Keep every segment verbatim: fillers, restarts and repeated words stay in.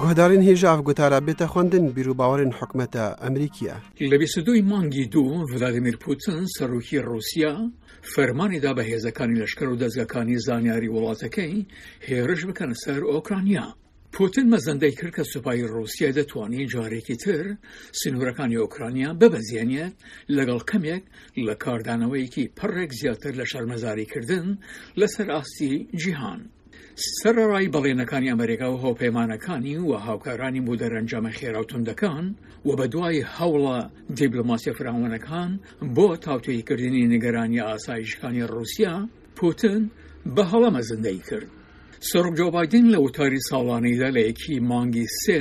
گهدارین هیجاف گوتارا بیت خوندن بیرو باورین حکمت امریکیه. لبیست دوی مانگی دو ولادیمیر پوتین سروکی روسیا فرمانی دا به هزکانی لشکر و دزگکانی زانیاری ولاتکی هیرش بکن سر اوکراینیا. پوتین مزندهی کرد که سپای روسیه دتوانی جارێکی تر سنوورەکانی ئۆکرانیا ببەزێنێت لەگەڵ کەمێک لە کاردانەوەیەکی پڕێک زیاتر لە شەرمەزاریکردن لەسەر ئاستی جیهان. سەرەڕای بەڵێنەکانی ئەمریکا و هاوپەیمانەکانی و هاوکارانی بۆ دەرەنجامە خێراوتوندەکان و بەدوای هەوڵە دیبلۆماسی فراوانەکان بۆ تاوتوێیکردنی نیگەرانی ئاسایشەکانی رووسیا، پوتین بە هەڵە مەزندەی کرد. سەرۆک جو بایدن لە وتاری ساڵانەیدا لە یەکی مانگی سێ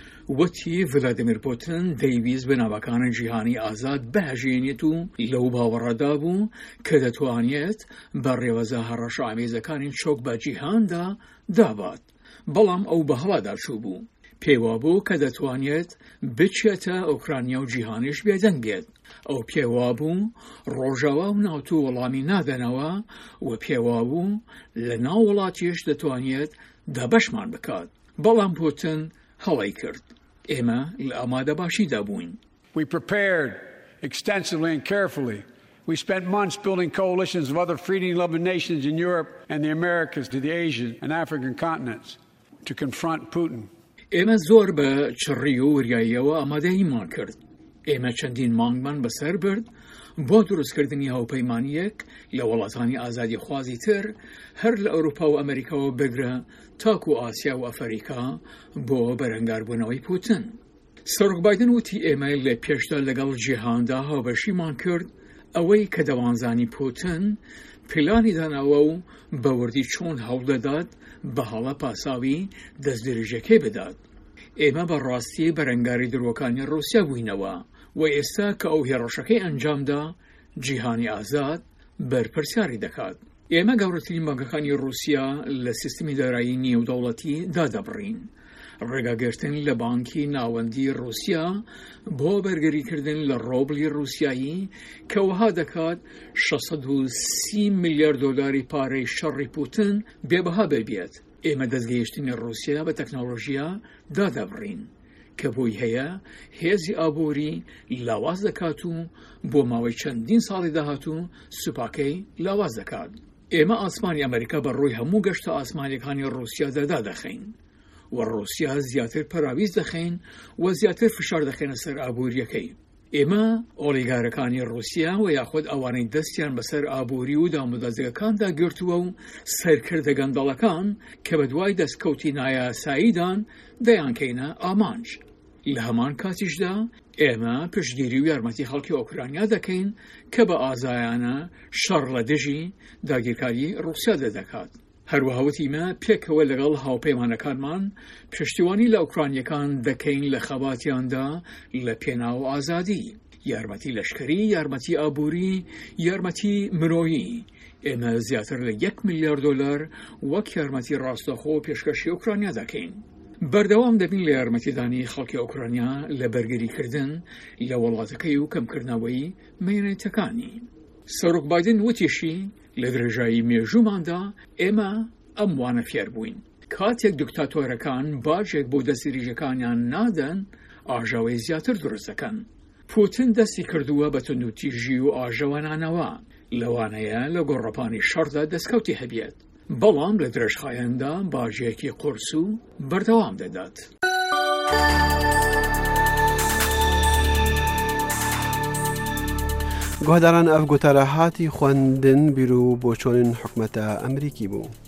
وتی ڤلادیمیر پوتین دەیویست بەناوەکانی جیهانی ئازاد بەهێژێنێت و لەو باوەڕەدا بوو کە دەتوانێت بە ڕێوەزە هەڕەشە ئامێزەکانی چۆک بە جیهاندا دابات، بەڵام ئەو بە هەڵادا چوو بوو. پێوا بوو کە دەتوانێت بچێتە ئۆکرانیا و جیهانیش بێدەنگ بێت. ئەو پێوا بوو ڕۆژاوا و ناوتوو وەڵامی نادەنەوە و پێوا بوو لە ناو وڵاتیش دەتوانێت دابەشمان بکات، بەڵام پوتین هەڵی کرد. ئێمە لە ئامادەباشیدا بووین. We prepared extensively and carefully. We spent months building coalitions of other freedom-loving nations in Europe and the Americas to the Asian and African continents to confront Putin. ئێمە زۆر بە چڕی و وریاییەوە ئامادەییمان کرد. ئێمە چەندین مانگمان بەسەر برد بۆ دروستکردنی هاوپەیمانیەک لە وڵاتانی ئازادی خوازی تر هەر لە ئەوروپا و ئەمریکاوە بگرە تاکو ئاسیا و ئەفریقا بۆ بەرەنگاربوونەوەی پوتین. سەرۆک بایدن وتی ئێمە لە پێشدا لەگەڵ جیهاندا هاوبەشیمان کرد ئەوەی کە دەوانزانی پوتین پلانی داناوە و بەوردی چۆن هەوڵدەدات بە هەڵە پاساوی دەستدرێژەکەی بدات. ئێمە بەڕاستی بەرەنگاری درۆکانی رووسیا بووینەوە و ئێستا کە ئەو هێڕەشەکەی ئەنجامدا جیهانی ئازاد بەرپرسیاری دەکات. ئێمە گەورەترین بانکەکانی رووسیا لە سیستمی دارایی نێودەوڵەتی دادەبڕین. ڕێگاگرتن لە بانکی ناوەندی رووسیا بۆ بەرگەریکردن لە ڕۆبلی رووسیایی کە وەها دەکات شەسەد و سی میلیارد دۆلاری پارەی شەڕی پوتین بێبەها ببێت. ئێمە دەستگەیشتنی رووسیا بە تەکنۆلۆژیا دادەبڕین کە بۆی هەیە هێزی ئابووری لاواز دەکات و بۆ ماوەی چەندین ساڵی داهاتوو سوپاکەی لاواز دەکات. ئێمە ئاسمانی ئەمریکا بە ڕووی هەموو گەشتە ئاسمانیەکانی رووسیادا دادەخەین و رووسیا زیاتر پەراویز دەخەین و زیاتر فشار دەخێنە سەر ئابووریەکەی. ئێمە ئۆلیگارەکانی رووسیا و یاخود ئەوانەی دەستیان بەسەر ئابووری و دامودەزگەکاندا گرتووە و سەرکردە گەندەڵەکان کە بە دوای دەستکەوتی نایاساییدان دەیانکەینە ئامانج. لە هەمان کاتیشدا ئێمە پشتگیری و یارمەتی خەڵکی ئۆکرانیا دەکەین کە بە ئازایانە شەڕ لە دژی داگیرکاری رووسیا دەدەکات. هەروەها وتیمە پێکەوە لەگەڵ هاوپەیمانەکانمان پشتیوانی لە ئۆکرانیەکان دەکەین لە خەباتیاندا لە پێناو ئازادی، یارمەتی لەشکری، یارمەتی ئابووری، یارمەتی مرۆیی. ئێمە زیاتر لە یەک میلیارد دۆلار وەک یارمەتی ڕاستەخۆ و پێشکەشی ئۆکرانیا دەکەین. بەردەوام دەبین لە یارمەتیدانی خەڵکی ئۆکرانیا لە بەرگریکردن لە وڵاتەکەی و کەمکردنەوەی مێنێتەکانی. سەرۆک بایدن وتیشی لە درێژایی مێژووماندا ئێمە ئەم وانە فێر بووین. کاتێک دیکتاتۆرەکان باجێک بۆ دەستدرێژەکانیان نادەن، ئاژاوەی زیاتر دروست دەکەن. پوتین دەستی کردووە بە توندوتیژی و ئاژەوەنانەوە، لەوانەیە لە گۆڕەپانی شەڕدا دەستکەوتی هەبێت، بەڵام لە درێژخایەندا باژێکی قورس و بەردەوام دەدات. گۆداران ئەف گوتارە هاتی خوێندن بیرو بۆ چۆنین حکومەتە ئەمریکی بوو.